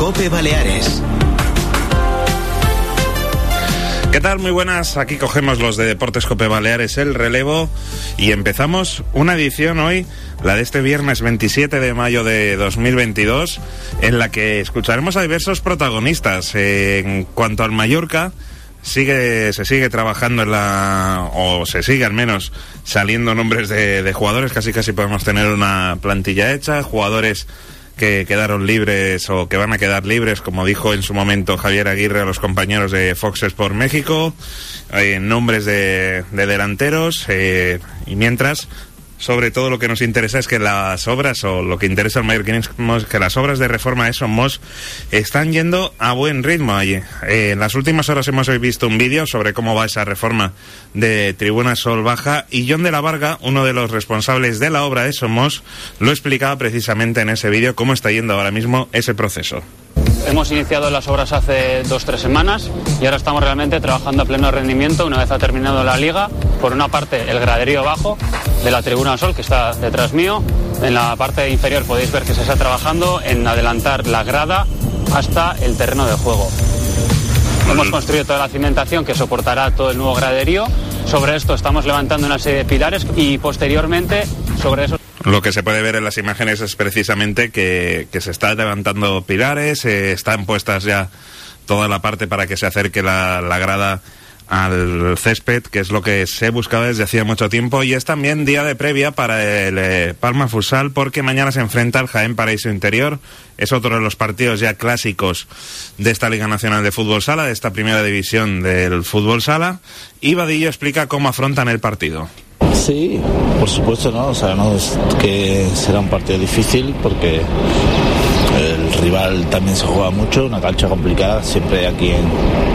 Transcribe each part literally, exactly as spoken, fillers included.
COPE Baleares. ¿Qué tal? Muy buenas, aquí cogemos los de Deportes COPE Baleares el relevo y empezamos una edición hoy, la de este viernes veintisiete de mayo de dos mil veintidós, en la que escucharemos a diversos protagonistas. Eh, en cuanto al Mallorca, sigue se sigue trabajando en la, o se sigue al menos saliendo nombres de, de jugadores, casi casi podemos tener una plantilla hecha, jugadores que quedaron libres o que van a quedar libres, como dijo en su momento Javier Aguirre a los compañeros de Fox Sports México, eh, nombres de, de delanteros, eh, y mientras, sobre todo lo que nos interesa es que las obras, o lo que interesa al mallorquinismo, es que las obras de reforma de Somos están yendo a buen ritmo allí. Eh, en las últimas horas hemos visto un vídeo sobre cómo va esa reforma de Tribuna Sol Baja, y John de la Varga, uno de los responsables de la obra de Somos, lo explicaba precisamente en ese vídeo cómo está yendo ahora mismo ese proceso. Hemos iniciado las obras hace dos o tres semanas y ahora estamos realmente trabajando a pleno rendimiento una vez ha terminado la liga. Por una parte, el graderío bajo de la Tribuna Sol, que está detrás mío. En la parte inferior podéis ver que se está trabajando en adelantar la grada hasta el terreno de juego. Hemos construido toda la cimentación que soportará todo el nuevo graderío. Sobre esto estamos levantando una serie de pilares y posteriormente sobre eso... Lo que se puede ver en las imágenes es precisamente que, que se está levantando pilares, eh, están puestas ya toda la parte para que se acerque la, la grada al césped, que es lo que se buscaba desde hacía mucho tiempo, y es también día de previa para el eh, Palma Futsal, porque mañana se enfrenta al Jaén Paraíso Interior. Es otro de los partidos ya clásicos de esta Liga Nacional de Fútbol Sala, de esta primera división del Fútbol Sala, y Vadillo explica cómo afrontan el partido. Sí, por supuesto, ¿no? Sabemos que será un partido difícil porque el rival también se juega mucho, una cancha complicada, siempre aquí en,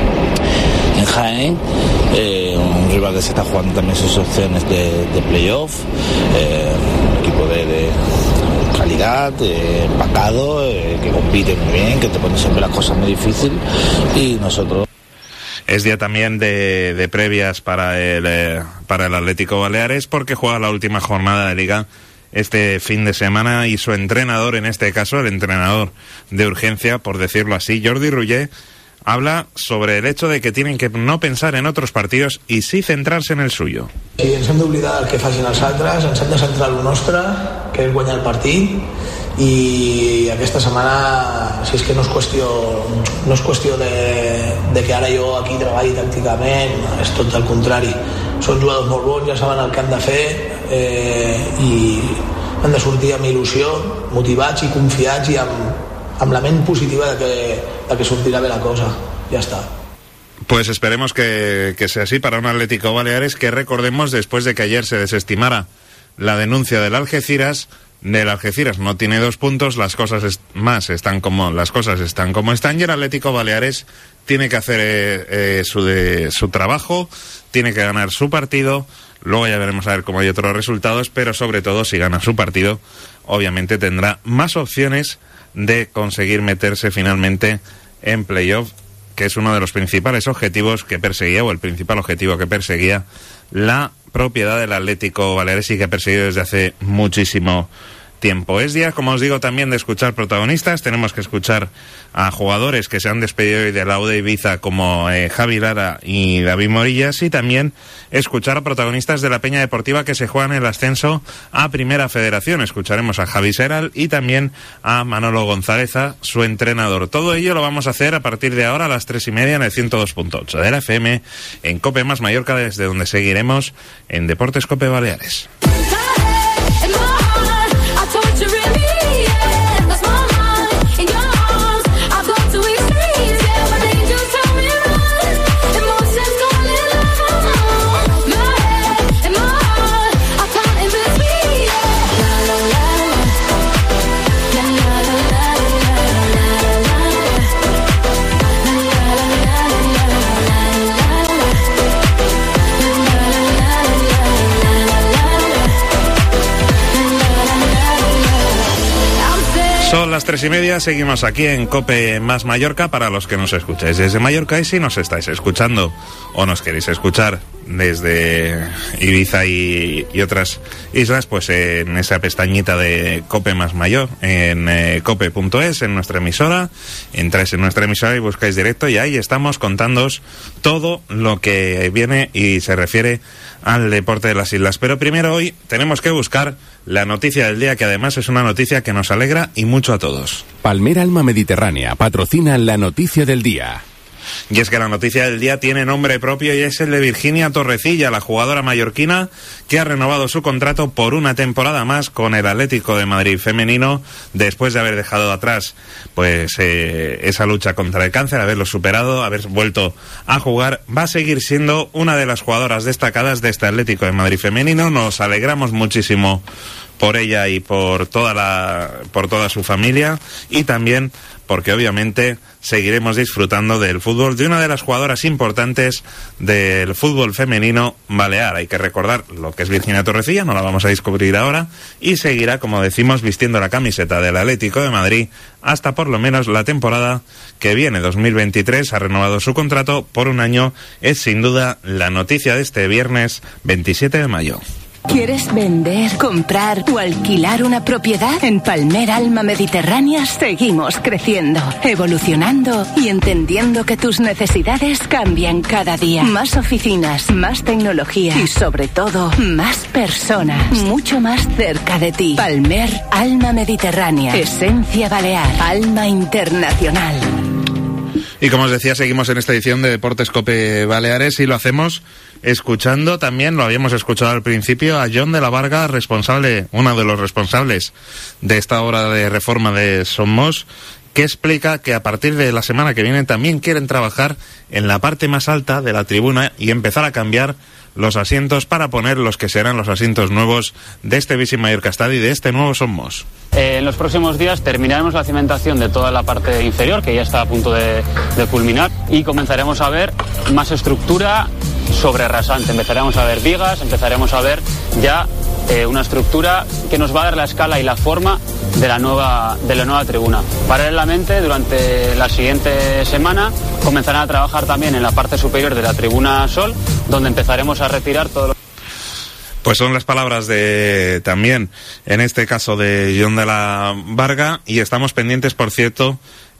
en Jaén, eh, un rival que se está jugando también sus opciones de, de playoff, eh, un equipo de, de calidad, eh, empacado, eh, que compite muy bien, que te pone siempre las cosas muy difíciles, y nosotros... Es día también de, de previas para el, eh, para el Atlético Baleares, porque juega la última jornada de Liga este fin de semana, y su entrenador, en este caso el entrenador de urgencia, por decirlo así, Jordi Ruller, habla sobre el hecho de que tienen que no pensar en otros partidos y sí centrarse en el suyo. Sí, ens hem d'oblidar el que facin els altres, ens hem de centrar en el nostre, que és guanyar el partit, i aquesta setmana, si és que no és qüestió, no és qüestió de, de que ara jo aquí treballi tàcticament, és tot el contrari. Són jugadors molt bons, ja saben el que han de fer, eh, i han de sortir amb il·lusió, motivats i confiats i amb, amb la ment positiva de que, de que sortirà bé la cosa. Ja està. Pues esperemos que, que sea así para un Atlético Baleares que, recordemos, después de que ayer se desestimara la denuncia del Algeciras, del Algeciras no tiene dos puntos, las cosas est- más están como las cosas están como están, y el Atlético Baleares tiene que hacer eh, eh, su de, su trabajo, tiene que ganar su partido. Luego ya veremos a ver cómo hay otros resultados, pero sobre todo si gana su partido, obviamente tendrá más opciones de conseguir meterse finalmente en playoff, que es uno de los principales objetivos que perseguía, o el principal objetivo que perseguía la propiedad del Atlético Baleares y que ha perseguido desde hace muchísimo tiempo. Es día, como os digo, también de escuchar protagonistas. Tenemos que escuchar a jugadores que se han despedido hoy de la U D Ibiza, como eh, Javi Lara y David Morillas, y también escuchar a protagonistas de la Peña Deportiva que se juegan el ascenso a Primera Federación. Escucharemos a Javi Seral y también a Manolo González, su entrenador. Todo ello lo vamos a hacer a partir de ahora a las tres y media en el ciento dos punto ocho de la F M, en COPE más Mallorca, desde donde seguiremos en Deportes COPE Baleares. las tres y media, seguimos aquí en COPE más Mallorca para los que nos escucháis desde Mallorca, y si nos estáis escuchando o nos queréis escuchar desde Ibiza y, y otras islas, pues eh, en esa pestañita de COPE más Mayor, en eh, cope punto es, en nuestra emisora, entráis en nuestra emisora y buscáis directo, y ahí estamos contándoos todo lo que viene y se refiere al deporte de las islas. Pero primero hoy tenemos que buscar la noticia del día, que además es una noticia que nos alegra y mucho a todos. Palmera Alma Mediterránea patrocina la noticia del día. Y es que la noticia del día tiene nombre propio y es el de Virginia Torrecilla, la jugadora mallorquina que ha renovado su contrato por una temporada más con el Atlético de Madrid femenino, después de haber dejado atrás pues eh, esa lucha contra el cáncer, haberlo superado, haber vuelto a jugar. Va a seguir siendo una de las jugadoras destacadas de este Atlético de Madrid femenino. Nos alegramos muchísimo por ella y por toda la por toda su familia, y también porque obviamente seguiremos disfrutando del fútbol de una de las jugadoras importantes del fútbol femenino balear. Hay que recordar lo que es Virginia Torrecilla, no la vamos a descubrir ahora, y seguirá, como decimos, vistiendo la camiseta del Atlético de Madrid hasta por lo menos la temporada que viene, dos mil veintitrés. Ha renovado su contrato por un año. Es sin duda la noticia de este viernes veintisiete de mayo. ¿Quieres vender, comprar o alquilar una propiedad? En Palmera Alma Mediterránea seguimos creciendo, evolucionando y entendiendo que tus necesidades cambian cada día. Más oficinas, más tecnología y sobre todo, más personas. Mucho más cerca de ti. Palmer Alma Mediterránea. Esencia balear. Alma internacional. Y como os decía, seguimos en esta edición de Deportes COPE Baleares, y lo hacemos escuchando también, lo habíamos escuchado al principio, a John de la Varga, responsable, uno de los responsables de esta obra de reforma de Somos, que explica que a partir de la semana que viene también quieren trabajar en la parte más alta de la tribuna y empezar a cambiar los asientos para poner los que serán los asientos nuevos de este Visit Mallorca Stadi y de este nuevo Somos. Eh, en los próximos días terminaremos la cimentación de toda la parte inferior, que ya está a punto de, de culminar, y comenzaremos a ver más estructura sobre rasante. Empezaremos a ver vigas, empezaremos a ver ya eh, una estructura que nos va a dar la escala y la forma de la nueva de la nueva tribuna. Paralelamente, durante la siguiente semana comenzarán a trabajar también en la parte superior de la tribuna Sol, donde empezaremos a retirar todo lo... Pues son las palabras de, también, en este caso, de John de la Varga, y estamos pendientes, por cierto,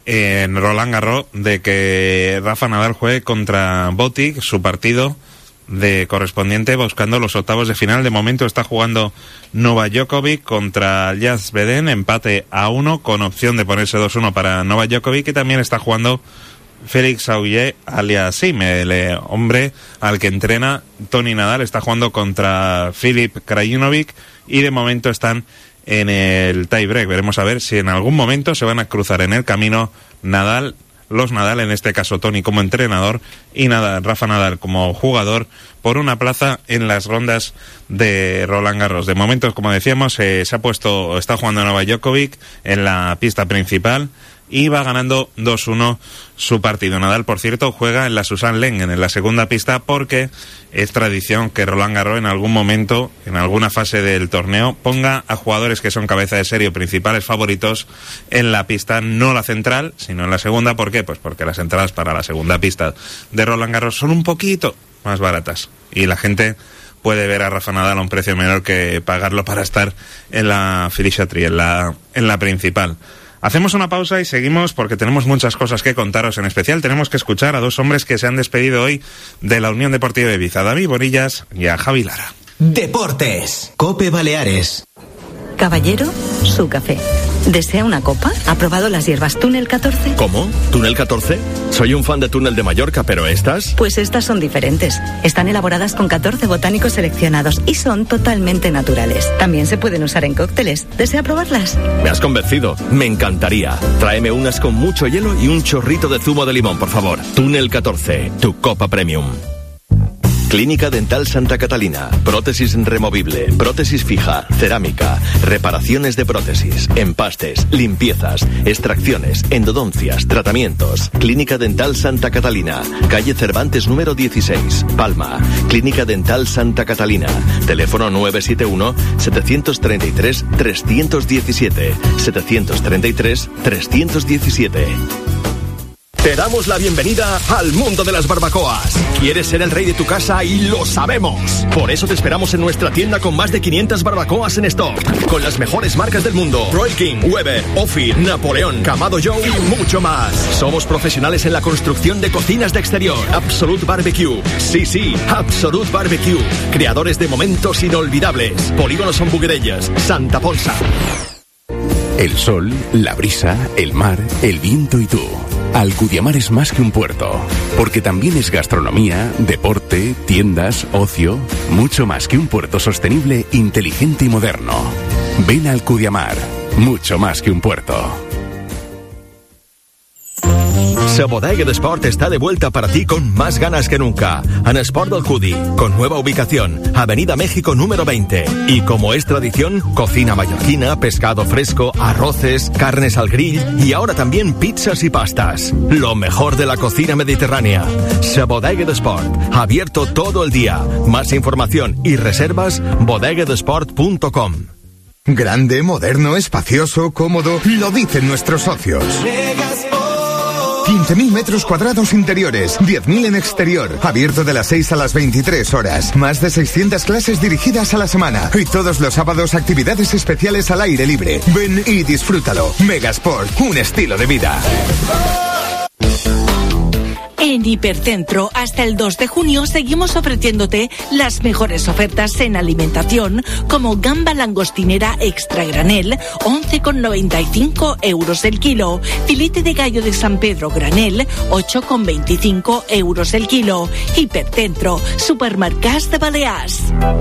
en Roland Garros, de que Rafa Nadal juegue contra Botic, su partido de correspondiente, buscando los octavos de final. De momento está jugando Novak Djokovic contra Jasbeden, empate a uno, con opción de ponerse dos uno para Novak Djokovic, y también está jugando Félix Auger Aliassime, el eh, hombre al que entrena Toni Nadal. Está jugando contra Filip Krajinovic, y de momento están en el tie-break. Veremos a ver si en algún momento se van a cruzar en el camino Nadal, los Nadal, en este caso Toni como entrenador, y Nadal, Rafa Nadal como jugador, por una plaza en las rondas de Roland Garros. De momento, como decíamos, eh, se ha puesto, está jugando Novak Djokovic en la pista principal y va ganando dos uno su partido. Nadal, por cierto, juega en la Susan Lengen, en la segunda pista, porque es tradición que Roland Garros en algún momento, en alguna fase del torneo, ponga a jugadores que son cabeza de serie o principales favoritos en la pista, no la central, sino en la segunda. ¿Por qué? Pues porque las entradas para la segunda pista de Roland Garros son un poquito más baratas, y la gente puede ver a Rafa Nadal a un precio menor que pagarlo para estar en la Filichatri, en la, en la principal. Hacemos una pausa y seguimos, porque tenemos muchas cosas que contaros. En especial tenemos que escuchar a dos hombres que se han despedido hoy de la Unión Deportiva de Ibiza, a David Bonillas y a Javi Lara. Deportes, COPE Baleares. Caballero, su café. ¿Desea una copa? ¿Ha probado las hierbas Túnel catorce? ¿Cómo? ¿Túnel catorce? Soy un fan de Túnel de Mallorca, pero ¿estas? Pues estas son diferentes. Están elaboradas con catorce botánicos seleccionados y son totalmente naturales. También se pueden usar en cócteles. ¿Desea probarlas? Me has convencido. Me encantaría. Tráeme unas con mucho hielo y un chorrito de zumo de limón, por favor. Túnel catorce, tu copa premium. Clínica Dental Santa Catalina. Prótesis removible, prótesis fija, cerámica, reparaciones de prótesis, empastes, limpiezas, extracciones, endodoncias, tratamientos. Clínica Dental Santa Catalina. Calle Cervantes número dieciséis, Palma. Clínica Dental Santa Catalina. Teléfono nueve siete uno, siete tres tres, tres uno siete. siete tres tres, tres uno siete. Te damos la bienvenida al mundo de las barbacoas. ¿Quieres ser el rey de tu casa? Y lo sabemos. Por eso te esperamos en nuestra tienda con más de quinientas barbacoas en stock. Con las mejores marcas del mundo. Roy King, Weber, Ophir, Napoleón, Kamado Joe y mucho más. Somos profesionales en la construcción de cocinas de exterior. Absolute Barbecue. Sí, sí, Absolute Barbecue. Creadores de momentos inolvidables. Polígono Son Buguerellas, Santa Ponsa. El sol, la brisa, el mar, el viento y tú. Alcudiamar es más que un puerto, porque también es gastronomía, deporte, tiendas, ocio, mucho más que un puerto sostenible, inteligente y moderno. Ven a Alcudiamar, mucho más que un puerto. Sa Bodega d'Esport está de vuelta para ti con más ganas que nunca. En Esport del Cudi, con nueva ubicación, Avenida México número veinte. Y como es tradición, cocina mallorquina, pescado fresco, arroces, carnes al grill y ahora también pizzas y pastas. Lo mejor de la cocina mediterránea. Sa Bodega d'Esport, abierto todo el día. Más información y reservas bodega de sport punto com. Grande, moderno, espacioso, cómodo, lo dicen nuestros socios. quince mil metros cuadrados interiores, diez mil en exterior, abierto de las seis a las veintitrés horas, más de seiscientas clases dirigidas a la semana y todos los sábados actividades especiales al aire libre. Ven y disfrútalo. Megasport, un estilo de vida. En Hipercentro, hasta el dos de junio, seguimos ofreciéndote las mejores ofertas en alimentación, como gamba langostinera extra granel, once con noventa y cinco euros el kilo. Filete de gallo de San Pedro granel, ocho con veinticinco euros el kilo. Hipercentro, Supermercats de Balears.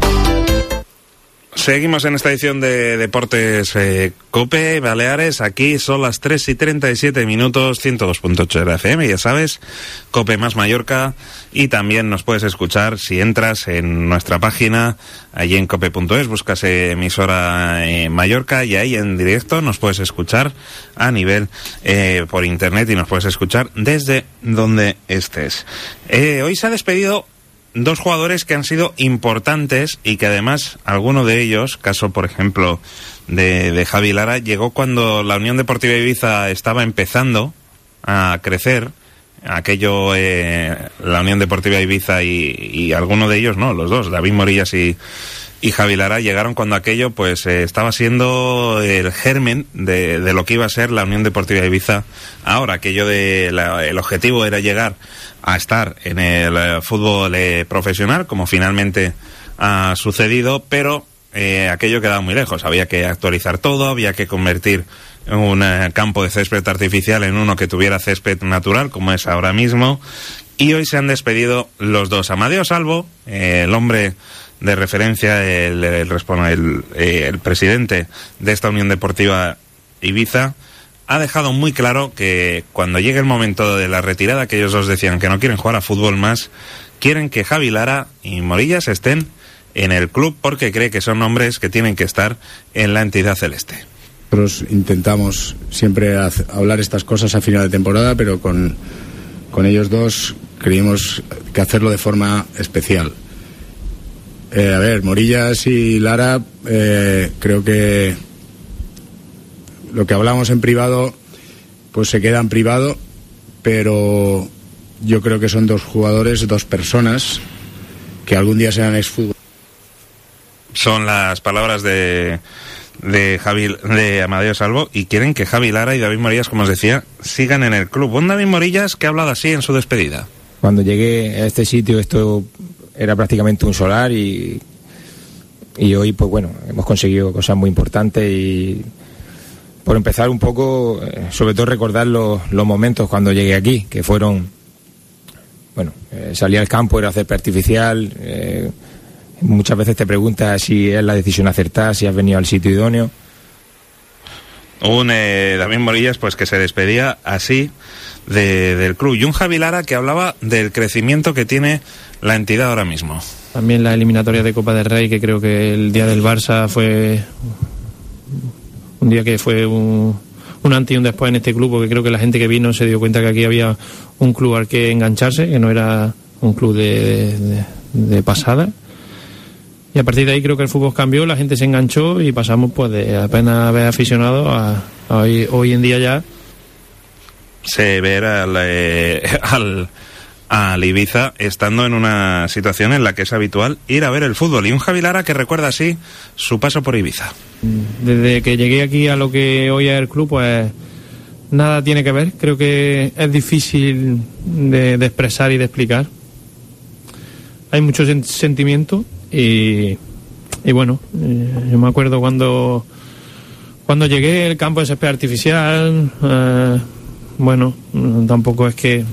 Seguimos en esta edición de Deportes eh, COPE Baleares. Aquí son las tres y treinta y siete minutos, ciento dos punto ocho de la F M, ya sabes, COPE más Mallorca. Y también nos puedes escuchar si entras en nuestra página, allí en cope punto es, buscas emisora eh, Mallorca y ahí en directo nos puedes escuchar a nivel eh, por internet y nos puedes escuchar desde donde estés. Eh, hoy se ha despedido dos jugadores que han sido importantes y que además alguno de ellos, caso por ejemplo de, de Javi Lara, llegó cuando la Unión Deportiva Ibiza estaba empezando a crecer. Aquello, eh, la Unión Deportiva Ibiza y, y alguno de ellos, no, los dos, David Morillas y, y Javi Lara, llegaron cuando aquello pues eh, estaba siendo el germen de, de lo que iba a ser la Unión Deportiva Ibiza ahora. Aquello de la, el objetivo era llegar a estar en el eh, fútbol eh, profesional, como finalmente ha sucedido, pero eh, aquello quedaba muy lejos. Había que actualizar todo, había que convertir un eh, campo de césped artificial en uno que tuviera césped natural, como es ahora mismo. Y hoy se han despedido los dos. Amadeo Salvo, eh, el hombre de referencia, el, el, el, eh, el presidente de esta Unión Deportiva Ibiza, ha dejado muy claro que cuando llegue el momento de la retirada, que ellos dos decían que no quieren jugar a fútbol más, quieren que Javi Lara y Morillas estén en el club porque cree que son hombres que tienen que estar en la entidad celeste. Nosotros intentamos siempre hablar estas cosas a final de temporada, pero con, con ellos dos creímos que hacerlo de forma especial. Eh, a ver, Morillas y Lara, eh, creo que lo que hablamos en privado pues se queda en privado, pero yo creo que son dos jugadores, dos personas que algún día serán exfútbol. Son las palabras de de Javi, de Amadeo Salvo, y quieren que Javi Lara y David Morillas, como os decía, sigan en el club. Un David Morillas que ha hablado así en su despedida. Cuando llegué a este sitio esto era prácticamente un solar y y hoy pues bueno, hemos conseguido cosas muy importantes. Y por empezar un poco, eh, sobre todo recordar los, los momentos cuando llegué aquí, que fueron, bueno, eh, salí al campo, era césped artificial, eh, muchas veces te preguntas si es la decisión acertada, si has venido al sitio idóneo. Un eh, David Morillas pues que se despedía así de, del club. Y un Javi Lara que hablaba del crecimiento que tiene la entidad ahora mismo. También la eliminatoria de Copa del Rey, que creo que el día del Barça fue un día que fue un, un antes y un después en este club, porque creo que la gente que vino se dio cuenta que aquí había un club al que engancharse, que no era un club de, de, de pasada. Y a partir de ahí creo que el fútbol cambió, la gente se enganchó y pasamos pues de apenas haber aficionado a, a hoy, hoy en día ya se ver al, eh, al, al Ibiza estando en una situación en la que es habitual ir a ver el fútbol. Y un Javi Lara que recuerda así su paso por Ibiza. Desde que llegué aquí a lo que hoy es el club, pues nada tiene que ver. Creo que es difícil de, de expresar y de explicar. Hay mucho sen- sentimiento. Y, y bueno, eh, yo me acuerdo cuando cuando llegué, el campo de césped artificial, eh, bueno, tampoco es que...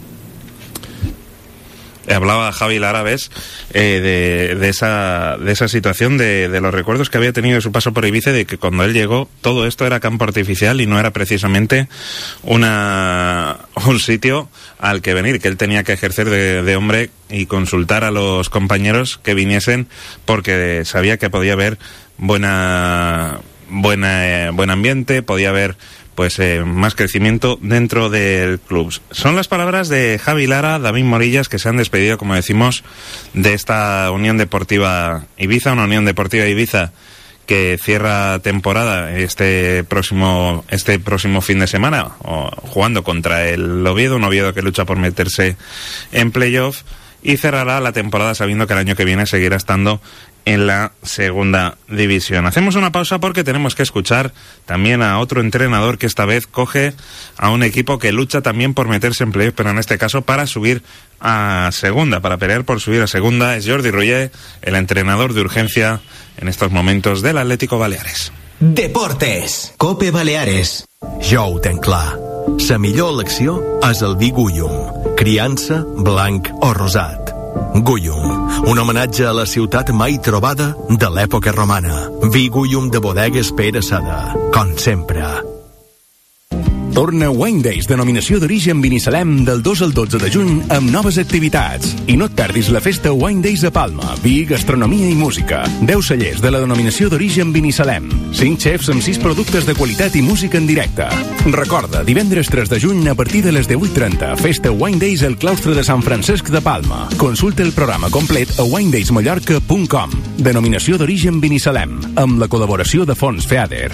Hablaba Javi Lara, ¿ves? Eh, de, de, esa, de esa situación, de, de los recuerdos que había tenido de su paso por Ibiza, de que cuando él llegó todo esto era campo artificial y no era precisamente una, un sitio al que venir, que él tenía que ejercer de, de hombre y consultar a los compañeros que viniesen, porque sabía que podía haber buena, buena, eh, buen ambiente, podía haber pues eh, más crecimiento dentro del club. Son las palabras de Javi Lara, David Morillas, que se han despedido, como decimos, de esta Unión Deportiva Ibiza, una Unión Deportiva Ibiza que cierra temporada este próximo este próximo fin de semana, o, jugando contra el Oviedo, un Oviedo que lucha por meterse en playoff, y cerrará la temporada sabiendo que el año que viene seguirá estando en la segunda división. Hacemos una pausa porque tenemos que escuchar también a otro entrenador que esta vez coge a un equipo que lucha también por meterse en playoff, pero en este caso para subir a segunda, para pelear por subir a segunda. Es Jordi Roller, el entrenador de urgencia en estos momentos del Atlético Baleares. Deportes. Cope Baleares. Jo ho tenc clar. La millor elecció és el vi Gullum. Criança, blanc o rosat. Gullum, un homenatge a la ciutat mai trobada de l'època romana. Vi Gullum de bodegues Pere Sada, com sempre. Torna Wine Days, denominació d'origen Binissalem, del dos al dotze de juny, amb noves activitats. I no et perdis la festa Wine Days a Palma. Vi, gastronomia i música. deu cellers de la denominació d'origen Binissalem. cinc xefs amb sis productes de qualitat i música en directe. Recorda, divendres tres de juny, a partir de les divuit trenta, festa Wine Days al claustre de Sant Francesc de Palma. Consulta el programa complet a wine days mallorca punt com. Denominació d'origen Binissalem, amb la col·laboració de Fons FEADER.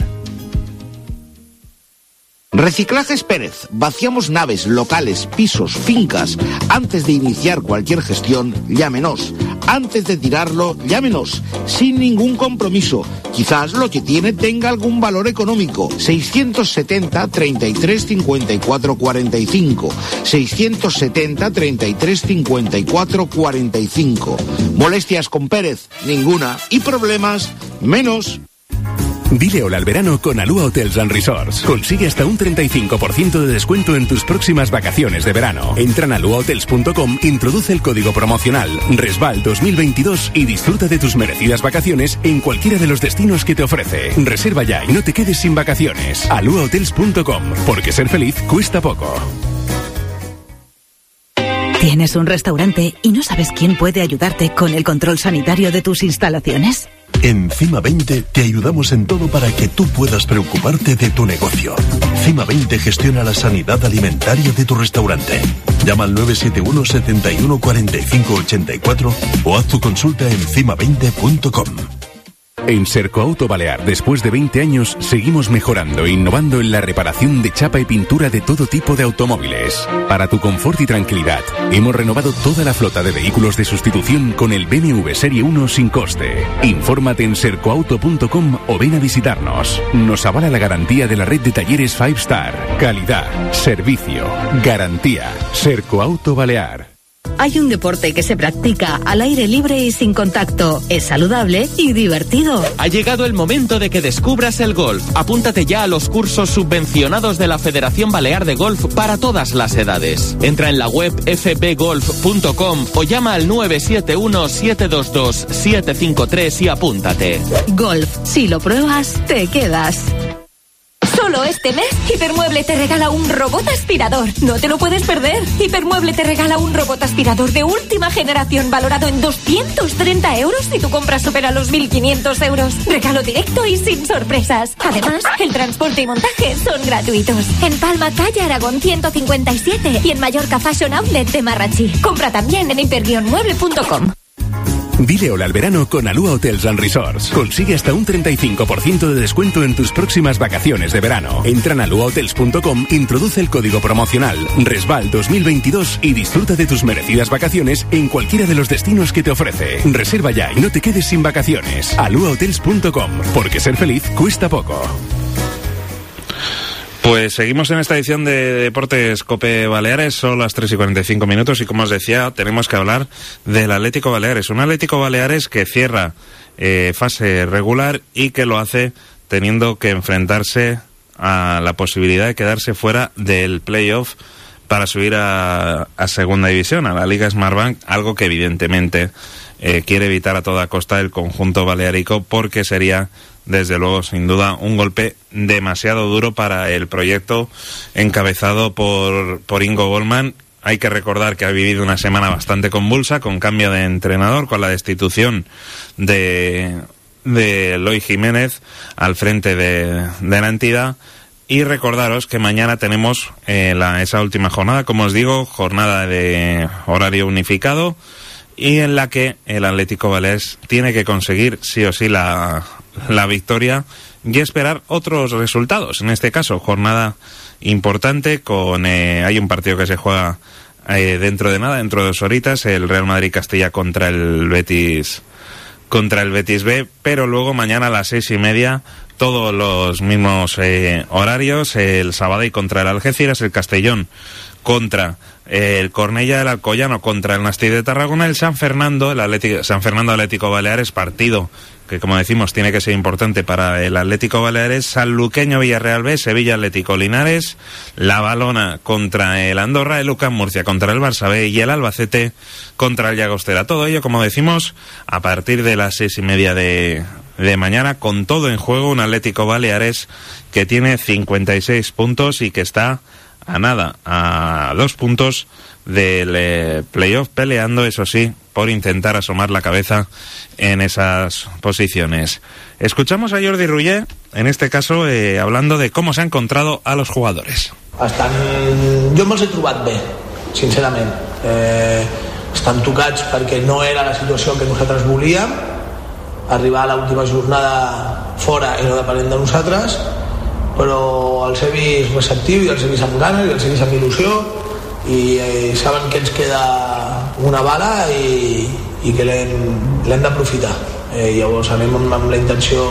Reciclajes Pérez. Vaciamos naves, locales, pisos, fincas. Antes de iniciar cualquier gestión, llámenos. Antes de tirarlo, llámenos. Sin ningún compromiso. Quizás lo que tiene tenga algún valor económico. seiscientos setenta, treinta y tres, cincuenta y cuatro, cuarenta y cinco. seiscientos setenta, treinta y tres, cincuenta y cuatro, cuarenta y cinco. Molestias con Pérez, ninguna. Y problemas, menos. Dile hola al verano con Alúa Hotels and Resorts. Consigue hasta un treinta y cinco por ciento de descuento en tus próximas vacaciones de verano. Entra en alua hotels punto com, introduce el código promocional Resval dos mil veintidós y disfruta de tus merecidas vacaciones en cualquiera de los destinos que te ofrece. Reserva ya y no te quedes sin vacaciones. alua hotels punto com, porque ser feliz cuesta poco. ¿Tienes un restaurante y no sabes quién puede ayudarte con el control sanitario de tus instalaciones? En CIMA veinte te ayudamos en todo para que tú puedas preocuparte de tu negocio. CIMA veinte gestiona la sanidad alimentaria de tu restaurante. Llama al nueve siete uno, setenta y uno, cuarenta y cinco, ochenta y cuatro o haz tu consulta en cima veinte punto com. En Sercoauto Balear, después de veinte años, seguimos mejorando e innovando en la reparación de chapa y pintura de todo tipo de automóviles. Para tu confort y tranquilidad, hemos renovado toda la flota de vehículos de sustitución con el B M W Serie uno sin coste. Infórmate en sercoauto punto com o ven a visitarnos. Nos avala la garantía de la red de talleres Five Star. Calidad, servicio, garantía. Sercoauto Balear. Hay un deporte que se practica al aire libre y sin contacto. Es saludable y divertido. Ha llegado el momento de que descubras el golf. Apúntate ya a los cursos subvencionados de la Federación Balear de Golf para todas las edades. Entra en la web f b golf punto com o llama al nueve siete uno, siete dos dos, siete cinco tres y apúntate. Golf, si lo pruebas, te quedas. Solo este mes, Hipermueble te regala un robot aspirador. No te lo puedes perder. Hipermueble te regala un robot aspirador de última generación valorado en doscientos treinta euros si tu compra supera los mil quinientos euros. Regalo directo y sin sorpresas. Además, el transporte y montaje son gratuitos. En Palma, calle Aragón ciento cincuenta y siete y en Mallorca Fashion Outlet de Marrachí. Compra también en hiper guion mueble punto com. Dile hola al verano con Alúa Hotels and Resorts. Consigue hasta un treinta y cinco por ciento de descuento en tus próximas vacaciones de verano. Entra en alúa hotels punto com, introduce el código promocional Resval dos mil veintidós y disfruta de tus merecidas vacaciones en cualquiera de los destinos que te ofrece. Reserva ya y no te quedes sin vacaciones. alúa hotels punto com, porque ser feliz cuesta poco. Pues seguimos en esta edición de Deportes COPE Baleares, son las tres y cuarenta y cinco minutos y como os decía, tenemos que hablar del Atlético Baleares. Un Atlético Baleares que cierra eh, fase regular y que lo hace teniendo que enfrentarse a la posibilidad de quedarse fuera del playoff para subir a, a segunda división, a la Liga Smartbank, algo que evidentemente eh, quiere evitar a toda costa el conjunto balearico porque sería, desde luego, sin duda, un golpe demasiado duro para el proyecto encabezado por, por Ingo Goldman. Hay que recordar que ha vivido una semana bastante convulsa, con cambio de entrenador, con la destitución de, de Eloy Jiménez al frente de, de la entidad. Y recordaros que mañana tenemos eh, la, esa última jornada, como os digo, jornada de horario unificado, y en la que el Atlético Baleares tiene que conseguir sí o sí la, la victoria y esperar otros resultados. En este caso, jornada importante, con eh, hay un partido que se juega eh, dentro de nada, dentro de dos horitas, el Real Madrid Castilla contra el Betis contra el Betis B, pero luego mañana a las seis y media todos los mismos eh, horarios, el Sabadell contra el Algeciras, el Castellón contra el Cornellá del Alcoyano contra el Nasti de Tarragona, el San Fernando, el Atlético, San Fernando Atlético Baleares, partido que, como decimos, tiene que ser importante para el Atlético Baleares, Sanluqueño Villarreal B, Sevilla Atlético Linares, la Balona contra el Andorra, el U C A M Murcia contra el Barça B y el Albacete contra el Llagostera. Todo ello, como decimos, a partir de las seis y media de, de mañana, con todo en juego, un Atlético Baleares que tiene cincuenta y seis puntos y que está a nada, a dos puntos del eh, playoff, peleando, eso sí, por intentar asomar la cabeza en esas posiciones. Escuchamos a Jordi Ruller, en este caso, eh, hablando de cómo se ha encontrado a los jugadores. Estan... Jo me'ls he trobat bé, sincerament. Eh, estan tocats perquè no era la situació que nosaltres volíem, arribar a l'última jornada fora i no depenent de nosaltres, però els he vist receptius i els he vist amb ganes i els he vist amb il·lusió i eh, saben que ens queda una bala i, i que l'hem d'aprofitar. Eh, llavors anem amb, amb la intenció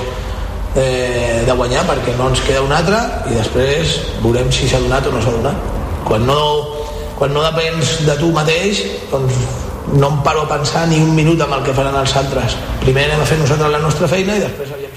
de, de guanyar perquè no ens queda una altra i després veurem si s'ha donat o no s'ha donat. Quan no, quan no depens de tu mateix, doncs no em paro a pensar ni un minut amb el que faran els altres. Primer anem a fer nosaltres la nostra feina i després aviam.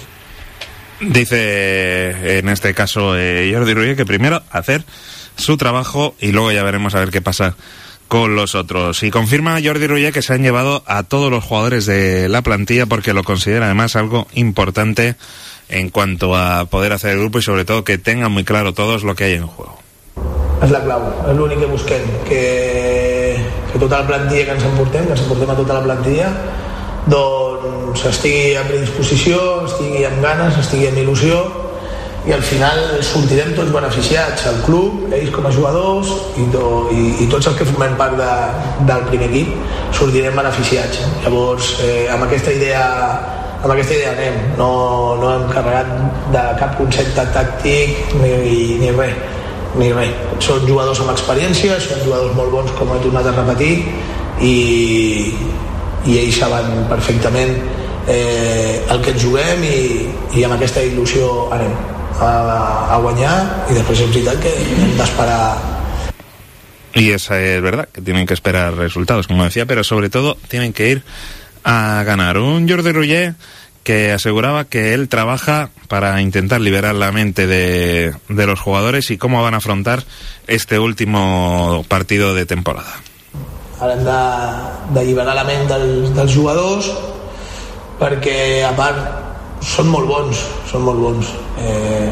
Dice en este caso eh, Jordi Ruller que primero hacer su trabajo y luego ya veremos a ver qué pasa con los otros. Y confirma Jordi Ruller que se han llevado a todos los jugadores de la plantilla porque lo considera además algo importante en cuanto a poder hacer el grupo y sobre todo que tengan muy claro todos lo que hay en juego. És la clau, és l'únic que busquem, que, que tota la plantilla que ens emportem, que ens emportem a tota la plantilla, doncs estigui a predisposició, estigui amb ganes, estigui amb il·lusió i al final sortirem tots beneficiats, el club, ells com a jugadors i, to, i, i tots els que formem part de, del primer equip sortirem beneficiats. Llavors eh, amb aquesta idea amb aquesta idea anem, no, no hem carregat de cap concepte tàctic ni, ni res ni res, són jugadors amb experiència, són jugadors molt bons com he tornat a repetir i i ells saben perfectament eh, el que ens juguem i, i amb aquesta il·lusió anem a, a guanyar i després és veritat que hem d'esperar. Y es eh, verdad que tienen que esperar resultados, como decía, pero sobre todo tienen que ir a ganar. Un Jordi Ruller que aseguraba que él trabaja para intentar liberar la mente de, de los jugadores y cómo van a afrontar este último partido de temporada. Ara hem d'alliberar la ment dels, dels jugadors perquè a part són molt bons són molt bons eh,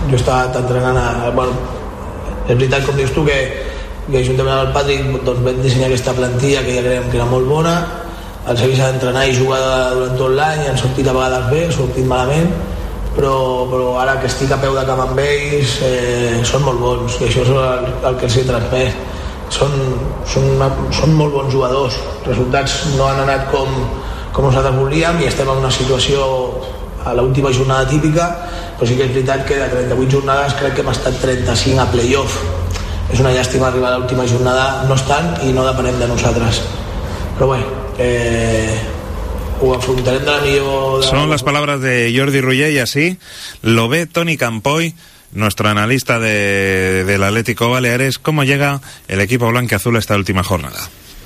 jo he estat entrenant a, bueno, és veritat com dius tu que, que juntament amb el Patrick doncs, vam dissenyar aquesta plantilla que ja creiem que era molt bona, els he vist entrenar i jugar durant tot l'any, han sortit a vegades bé, han sortit malament, però, però ara que estic a peu de camp amb ells eh, són molt bons i això és el, el que els he transmès. Són, són, una, són molt bons jugadors, els resultats no han anat com, com nosaltres volíem i estem en una situació a l'última jornada típica, però sí que és veritat que de trenta-vuit jornades crec que hem estat trenta-cinc a playoff. És una llàstima arribar a l'última jornada, no estan i no depenem de nosaltres, però bé, eh, ho afrontarem de la millor... De Son las palabras de Jordi Ruller y así lo ve Toni Campoy, nuestro analista de, del Atlético Baleares, cómo llega el equipo blanquiazul a esta última jornada.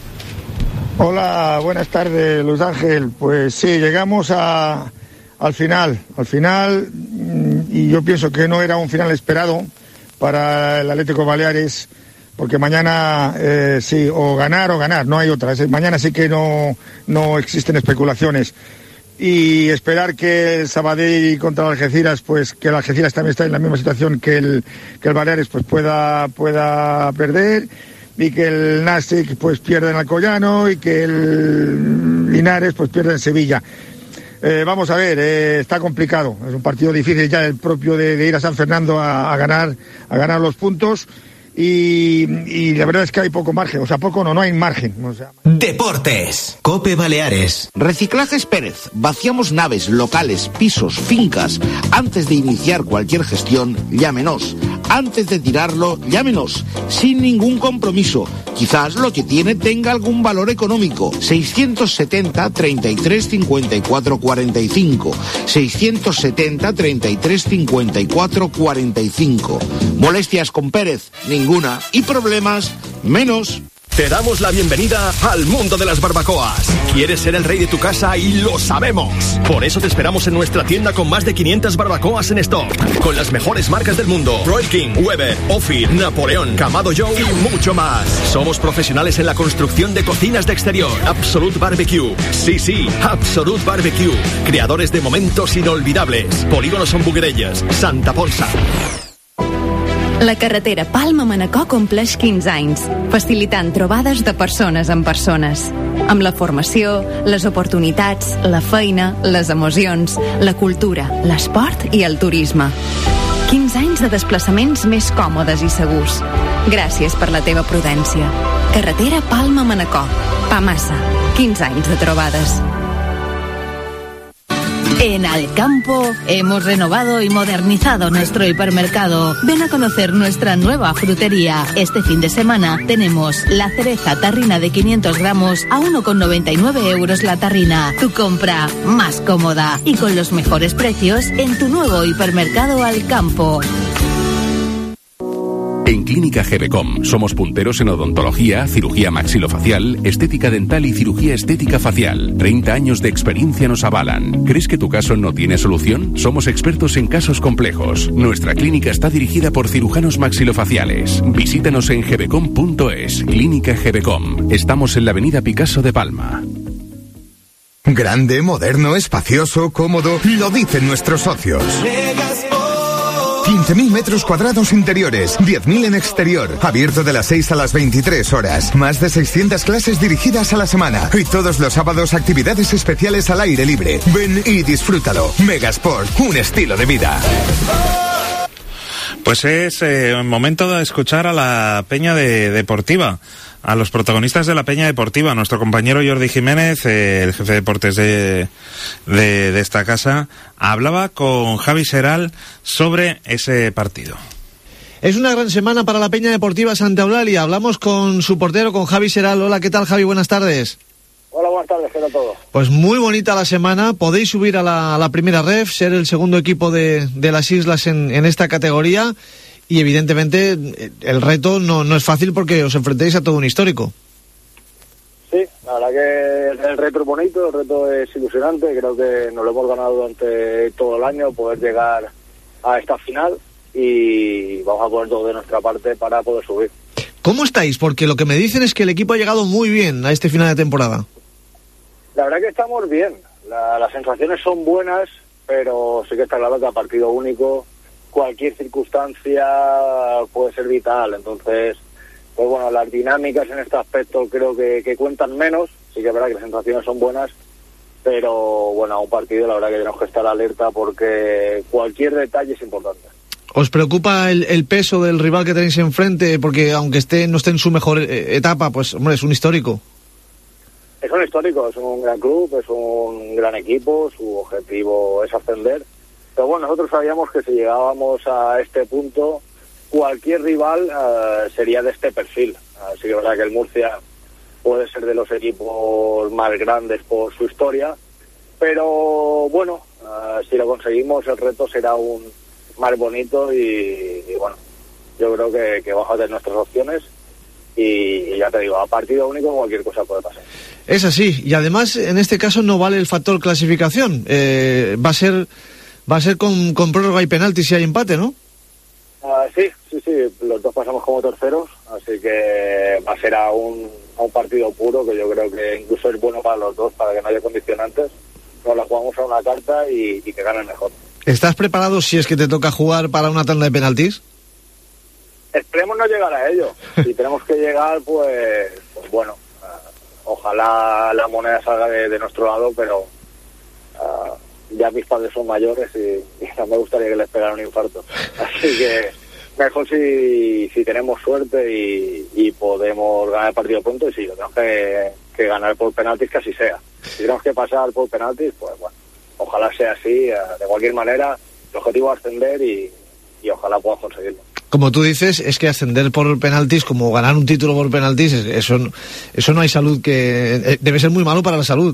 Hola, buenas tardes, Luis Ángel. Pues sí, llegamos a, al final, al final, y yo pienso que no era un final esperado para el Atlético Baleares, porque mañana eh, sí, o ganar o ganar, no hay otra. Mañana sí que no, no existen especulaciones. Y esperar que el Sabadell contra el Algeciras, pues que el Algeciras también está en la misma situación que el que el Baleares, pues pueda pueda perder, y que el Nasic pues pierda en Alcoyano y que el Linares pues pierda en Sevilla. Eh, vamos a ver, eh, está complicado, es un partido difícil ya el propio de, de ir a San Fernando a, a ganar a ganar los puntos. Y, y la verdad es que hay poco margen, o sea, poco no, no hay margen. O sea... Deportes, Cope Baleares. Reciclajes Pérez. Vaciamos naves, locales, pisos, fincas. Antes de iniciar cualquier gestión, llámenos. Antes de tirarlo, llámenos. Sin ningún compromiso. Quizás lo que tiene tenga algún valor económico. seiscientos setenta, treinta y tres, cincuenta y cuatro, cuarenta y cinco. seiscientos setenta, treinta y tres, cincuenta y cuatro, cuarenta y cinco. Molestias con Pérez, ninguna. Y problemas, menos. Te damos la bienvenida al mundo de las barbacoas. ¿Quieres ser el rey de tu casa? Y lo sabemos. Por eso te esperamos en nuestra tienda con más de quinientas barbacoas en stock. Con las mejores marcas del mundo. Royal King, Weber, Ophir, Napoleón, Kamado Joe y mucho más. Somos profesionales en la construcción de cocinas de exterior. Absolute Barbecue. Sí, sí, Absolute Barbecue. Creadores de momentos inolvidables. Polígonos en Buguerelles, Santa Ponsa. La carretera Palma-Manacor compleix quinze anys, facilitant trobades de persones amb persones. Amb la formació, les oportunitats, la feina, les emocions, la cultura, l'esport i el turisme. quinze anys de desplaçaments més còmodes i segurs. Gràcies per la teva prudència. Carretera Palma-Manacor. Pamassa. quinze anys de trobades. En Alcampo hemos renovado y modernizado nuestro hipermercado. Ven a conocer nuestra nueva frutería. Este fin de semana tenemos la cereza tarrina de quinientos gramos a uno con noventa y nueve euros la tarrina. Tu compra más cómoda y con los mejores precios en tu nuevo hipermercado Alcampo. En Clínica Gebecom somos punteros en odontología, cirugía maxilofacial, estética dental y cirugía estética facial. treinta años de experiencia nos avalan. ¿Crees que tu caso no tiene solución? Somos expertos en casos complejos. Nuestra clínica está dirigida por cirujanos maxilofaciales. Visítanos en gebecom punto es. Clínica Gebecom. Estamos en la avenida Picasso de Palma. Grande, moderno, espacioso, cómodo, lo dicen nuestros socios. quince mil metros cuadrados interiores, diez mil en exterior, abierto de las seis a las veintitrés horas, más de seiscientas clases dirigidas a la semana y todos los sábados actividades especiales al aire libre. Ven y disfrútalo. Megasport, un estilo de vida. Pues es eh, momento de escuchar a la Peña de Deportiva, a los protagonistas de la Peña Deportiva. Nuestro compañero Jordi Jiménez, eh, el jefe de deportes de, de, de esta casa, hablaba con Javi Seral sobre ese partido. Es una gran semana para la Peña Deportiva Santa Eulalia. Hablamos con su portero, con Javi Seral. Hola, ¿qué tal, Javi? Buenas tardes. Hola, buenas tardes, ¿qué tal todo? Pues muy bonita la semana. Podéis subir a la, a la primera ref, ser el segundo equipo de, de las islas en, en esta categoría. Y evidentemente el reto no, no es fácil porque os enfrentáis a todo un histórico. Sí, la verdad que el reto es bonito, el reto es ilusionante. Creo que nos lo hemos ganado durante todo el año, poder llegar a esta final, y vamos a poner todo de nuestra parte para poder subir. ¿Cómo estáis? Porque lo que me dicen es que el equipo ha llegado muy bien a este final de temporada. La verdad que estamos bien, la, las sensaciones son buenas, pero sí que está claro que a partido único cualquier circunstancia puede ser vital. Entonces, pues bueno, las dinámicas en este aspecto creo que, que cuentan menos. Sí que es verdad que las sensaciones son buenas, pero bueno, a un partido la verdad que tenemos que estar alerta porque cualquier detalle es importante. ¿Os preocupa el, el peso del rival que tenéis enfrente? Porque aunque esté no esté en su mejor eh, etapa, pues hombre, es un histórico. Es un histórico, es un gran club, es un gran equipo, su objetivo es ascender. Pero bueno, nosotros sabíamos que si llegábamos a este punto, cualquier rival uh, sería de este perfil. Así que es verdad que el Murcia puede ser de los equipos más grandes por su historia, pero bueno, uh, si lo conseguimos el reto será un más bonito y, y bueno, yo creo que, que vamos a tener nuestras opciones y, y ya te digo, a partido único cualquier cosa puede pasar. Es así, y además en este caso no vale el factor clasificación, eh, va a ser va a ser con, con prórroga y penalti si hay empate, ¿no? Uh, sí, sí, sí, los dos pasamos como terceros, así que va a ser a un, a un partido puro, que yo creo que incluso es bueno para los dos, para que no haya condicionantes. Nos la jugamos a una carta y, y que gane el mejor. ¿Estás preparado si es que te toca jugar para una tanda de penaltis? Esperemos no llegar a ello. Si tenemos que llegar, pues, pues bueno, uh, ojalá la moneda salga de, de nuestro lado, pero uh, ya mis padres son mayores y, y no me gustaría que les pegara un infarto. Así que mejor si, si tenemos suerte y, y podemos ganar el partido pronto, y si lo tenemos que, que ganar por penaltis, que así sea. Si tenemos que pasar por penaltis, pues bueno, ojalá sea así. De cualquier manera, el objetivo es ascender y, y ojalá pueda conseguirlo. Como tú dices, es que ascender por penaltis, como ganar un título por penaltis, eso, eso no hay salud que... Debe ser muy malo para la salud.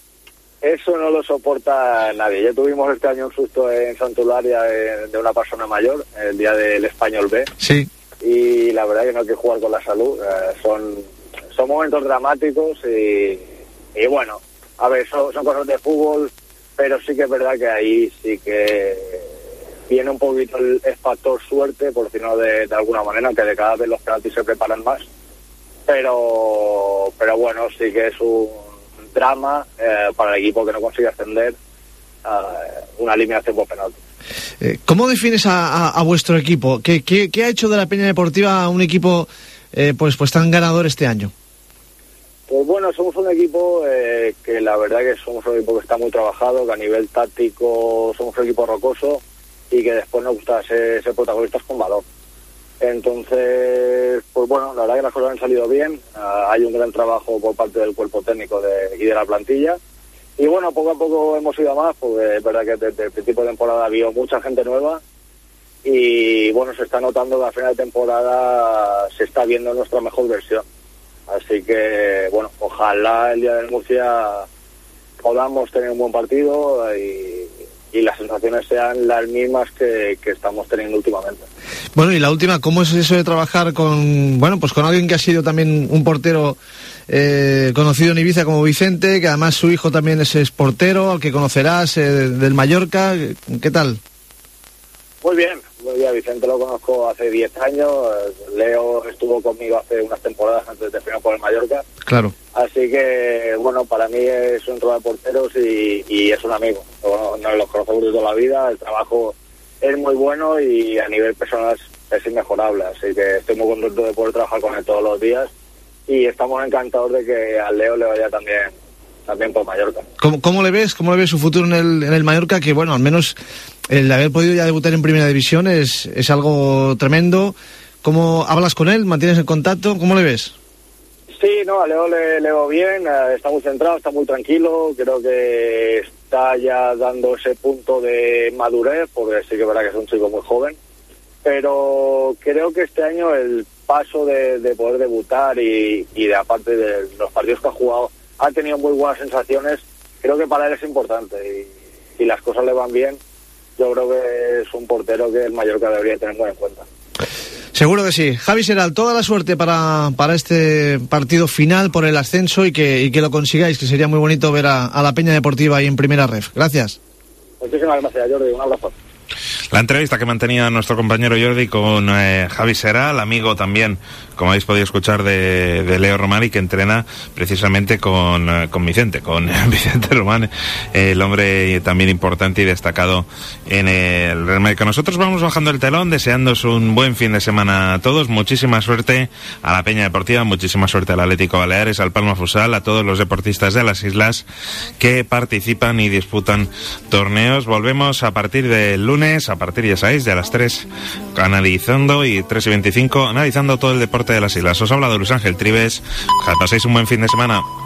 Eso no lo soporta nadie. Ya tuvimos este año un susto en Santularia de, de una persona mayor, el día del Español B. Sí. Y la verdad que no hay que jugar con la salud. Eh, son, son momentos dramáticos y, y bueno, a ver, son, son cosas de fútbol, pero sí que es verdad que ahí sí que viene un poquito el, el factor suerte, por decirlo de, de alguna manera, que de cada vez los penaltis se preparan más. Pero, pero bueno, sí que es un drama eh, para el equipo que no consigue ascender uh, una eliminación por penalti. Eh, ¿Cómo defines a, a, a vuestro equipo? ¿Qué, qué, qué ha hecho de la Peña Deportiva un equipo eh, pues, pues tan ganador este año? Pues bueno, somos un equipo eh, que la verdad que somos un equipo que está muy trabajado, que a nivel táctico somos un equipo rocoso y que después nos gusta ser, ser protagonistas con valor. Entonces, pues bueno, la verdad que las cosas han salido bien. Uh, hay un gran trabajo por parte del cuerpo técnico de, y de la plantilla. Y bueno, poco a poco hemos ido a más, porque es verdad que desde el principio de temporada ha habido mucha gente nueva. Y bueno, se está notando que a final de temporada se está viendo nuestra mejor versión. Así que, bueno, ojalá el día del Murcia podamos tener un buen partido y, y las sensaciones sean las mismas que, que estamos teniendo últimamente. Bueno, y la última, ¿cómo es eso de trabajar con, bueno, pues con alguien que ha sido también un portero eh, conocido en Ibiza como Vicente, que además su hijo también es, es portero, al que conocerás, eh, del Mallorca? ¿Qué tal? Muy bien, muy bien. Vicente lo conozco hace diez años. Leo estuvo conmigo hace unas temporadas antes de firmar por el Mallorca. Claro. Así que, bueno, para mí es un entrenador de porteros y, y es un amigo. Bueno, nos los conocemos de toda la vida, el trabajo es muy bueno y a nivel personal es, es inmejorable. Así que estoy muy contento de poder trabajar con él todos los días y estamos encantados de que al Leo le vaya también también por Mallorca. ¿Cómo, cómo le ves? ¿Cómo le ves su futuro en el, en el Mallorca? Que bueno, al menos el haber podido ya debutar en Primera División es, es algo tremendo. ¿Cómo hablas con él? ¿Mantienes el contacto? ¿Cómo le ves? Sí, no, a Leo le, le veo bien, eh, está muy centrado, está muy tranquilo, creo que está ya dando ese punto de madurez, porque sí que es verdad que es un chico muy joven, pero creo que este año el paso de, de poder debutar y, y de aparte de los partidos que ha jugado, ha tenido muy buenas sensaciones. Creo que para él es importante y, y las cosas le van bien. Yo creo que es un portero que el Mallorca debería tener muy en cuenta. Seguro que sí. Javi Seral, toda la suerte para, para este partido final por el ascenso y que, y que lo consigáis, que sería muy bonito ver a, a la Peña Deportiva ahí en Primera Ref. Gracias. Muchísimas gracias, Jordi. Un abrazo. La entrevista que mantenía nuestro compañero Jordi con eh, Javi Seral, amigo también, como habéis podido escuchar, de, de Leo Román, y que entrena precisamente con, eh, con Vicente, con Vicente Román, eh, el hombre también importante y destacado en el Real Madrid. Nosotros vamos bajando el telón, deseándoos un buen fin de semana a todos, muchísima suerte a la Peña Deportiva, muchísima suerte al Atlético Baleares, al Palma Futsal, a todos los deportistas de las islas que participan y disputan torneos. Volvemos a partir del lunes, a partir, ya sabéis, de a las tres, analizando, y tres y veinticinco, analizando todo el deporte de las islas. Os ha hablado Luis Ángel Tribes, que paséis un buen fin de semana.